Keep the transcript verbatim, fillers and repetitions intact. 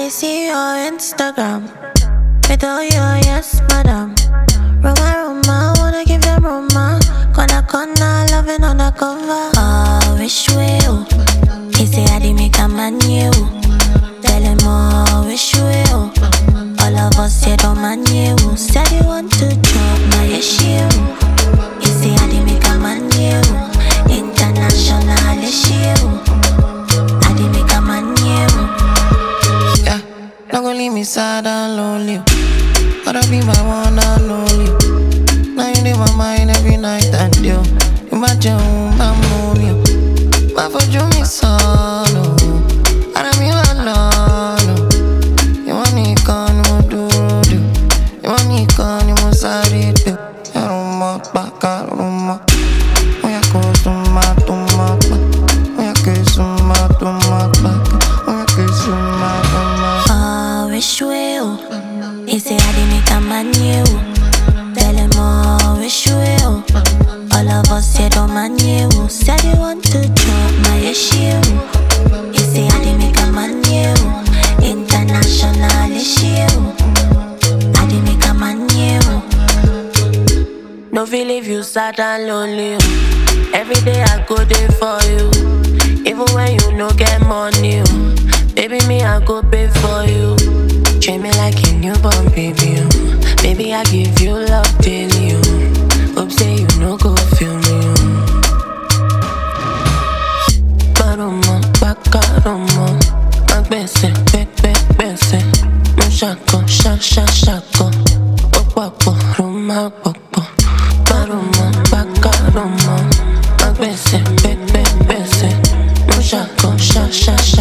they see your Instagram. With all your yes, madam. Roma, Roma, wanna give them Roma. Gonna, gonna, loving on the cover. Oh, wish will. He say I did make a man you. Tell him oh, wish will. All of us say don't man you. Said you want to drop my issue. He say I did make a man you. International issue. I did make a man you. Yeah, not gonna leave me sad and lonely. Gotta be my one and only. Now you in my mind every night and you. Imagine my movie. My for you me solo. I don't mean alone. You want me gone, you do do. You want me gone, you must sorry do. You don't want back, I don't want. Oh yeah, go to my, to my back. Oh yeah, kiss my, to my back. Oh yeah, kiss my, to my. Oh, wish will. He say I did make a man you. Tell him oh, wish will. All of us say don't man you. Said you want to drop my issue. He say I did make a man you. International issue. I did make a man you. No feel if you sad and lonely. Every day I go there for you. Even when you no get money. Baby me I go pay for you. Treat me like a newborn baby. Baby I give you love daily. Hope say you no go feel me. Baroma, bakaroma. Magbese, pepe, bese. Mo shako, sha, sha, shako. Popo, roma, popo. Baroma, bakaroma. Magbese, pepe, bese. Mo shako, sha, sha, shako.